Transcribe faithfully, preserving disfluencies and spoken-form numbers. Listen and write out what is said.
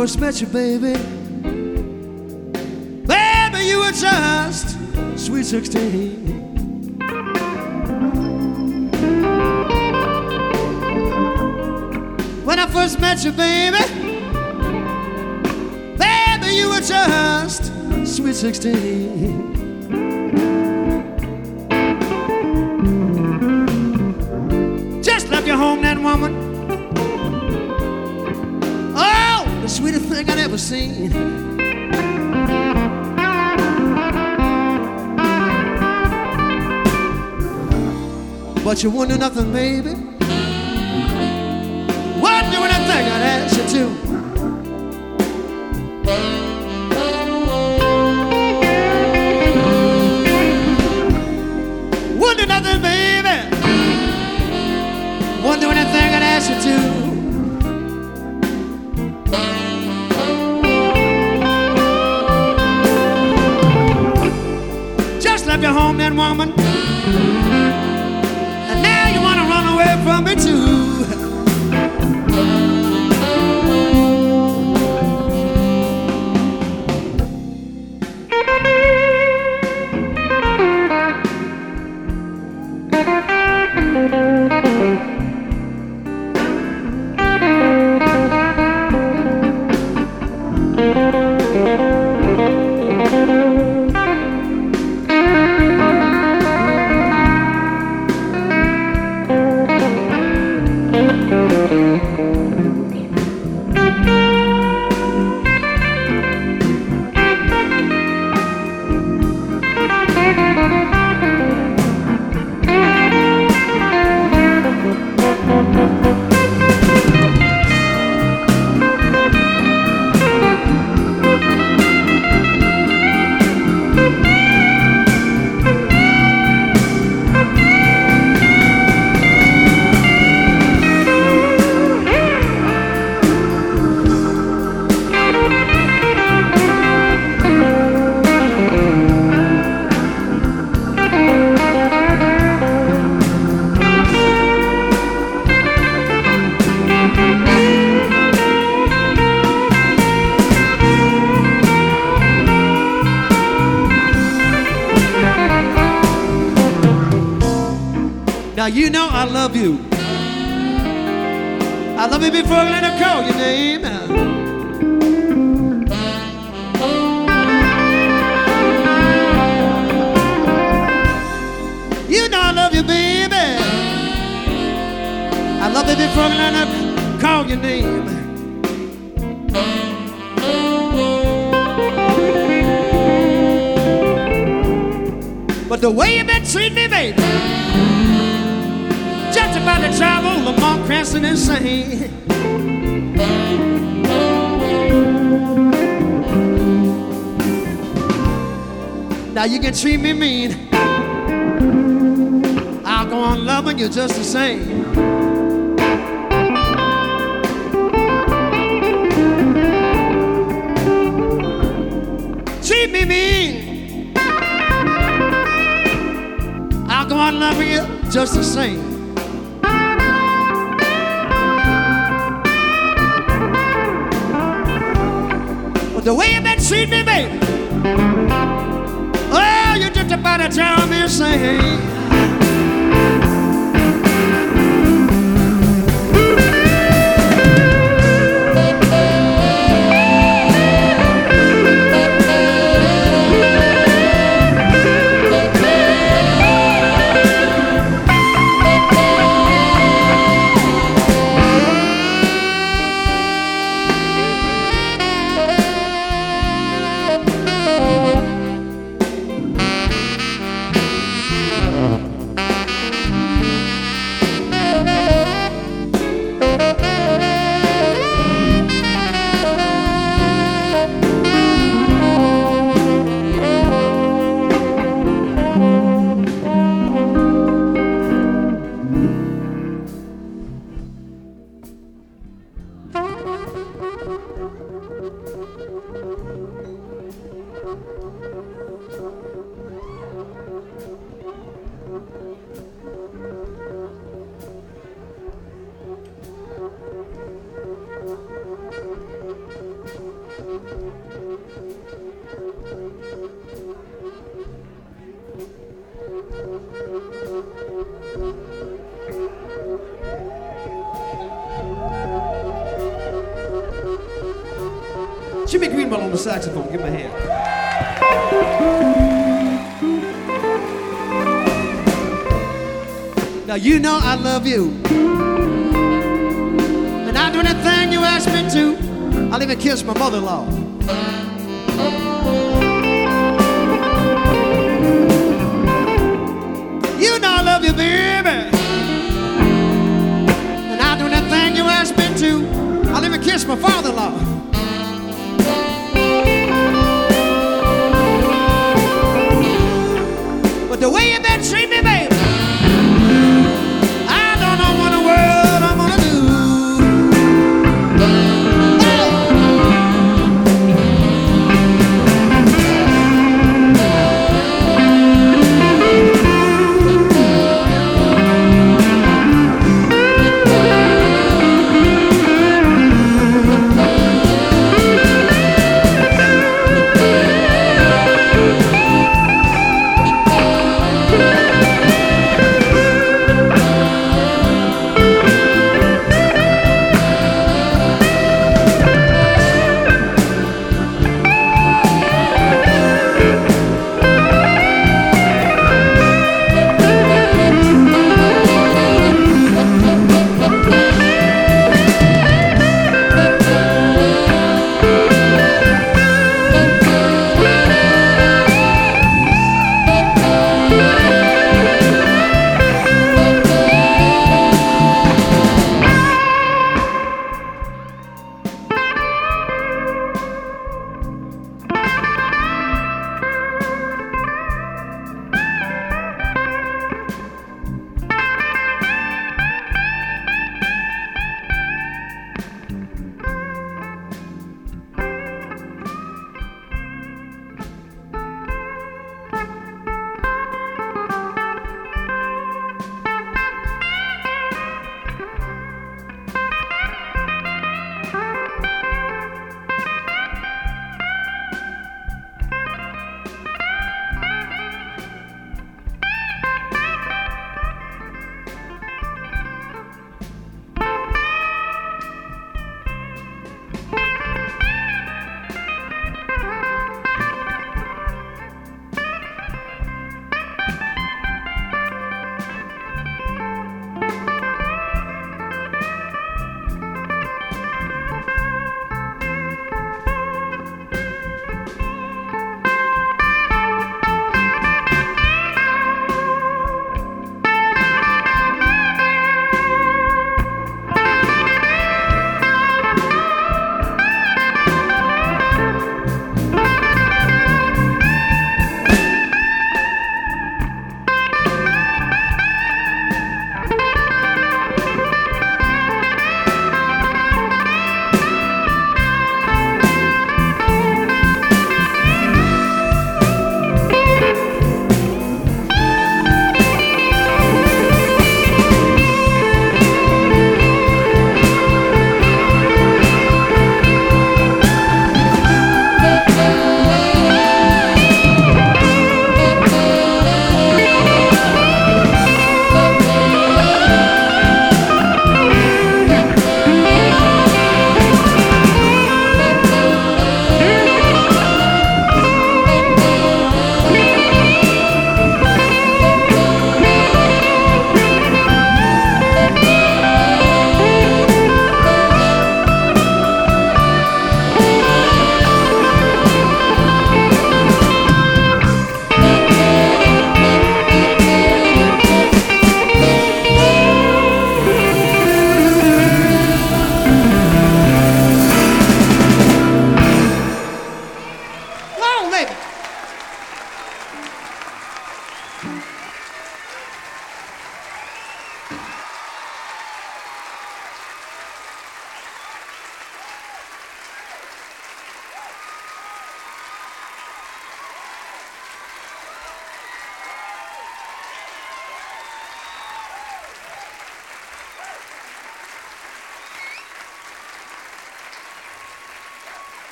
first met you, baby, baby, you were just sweet sixteen. When I first met you, baby, baby, you were just sweet sixteen. Just left your home, that woman. Oh, the sweetest thing I'd ever seen. But you wouldn't do nothing, baby. Wouldn't do anything I'd ask you to. Wouldn't do nothing, baby. Wouldn't do anything I'd ask you to. Just left your home, that woman. And now you wanna run away from me too. Now you know I love you. I love you before I let her call your name. You know I love you, baby. I love you before I let her call your name. But the way you've been treating me, baby, just about to drive on Lamont Cranston insane. Now you can treat me mean, I'll go on loving you just the same. Treat me mean, I'll go on loving you just the same. The way you been treating me, baby, oh, you're just about to tell me insane. Jimmy Greenwell on the saxophone. Give him a hand. Now you know I love you, and I'll do anything you ask me to. I'll even kiss my mother-in-law.